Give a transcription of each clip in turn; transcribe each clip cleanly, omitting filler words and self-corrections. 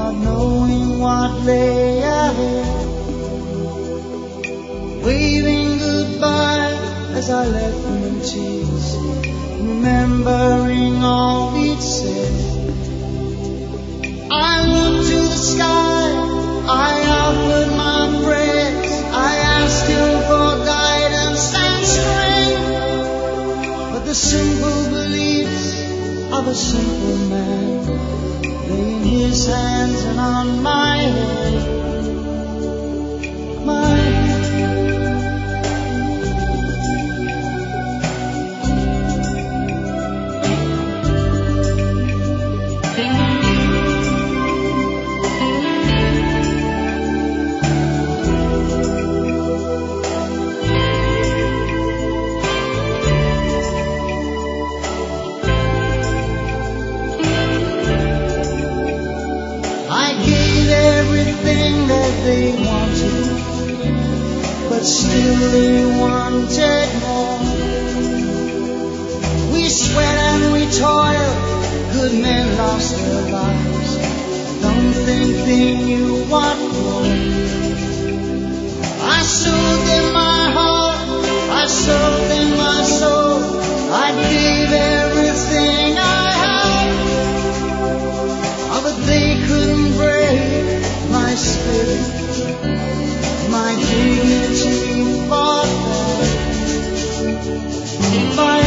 not knowing what lay ahead, waving goodbye as I left them in tears, remembering all we'd said. I looked to the sky, I offered my prayers, I asked him for guidance and strength, but the simple beliefs of a simple man lay in his hands and on my head. My head. They wanted, but still they wanted more. We sweat and we toil, good men lost their lives. Don't think they knew what for. I sold them my heart, I sold them my soul, I gave everything I had, but they couldn't break my spirit, my dignity fought back.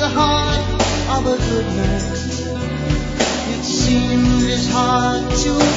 It seemed as hard to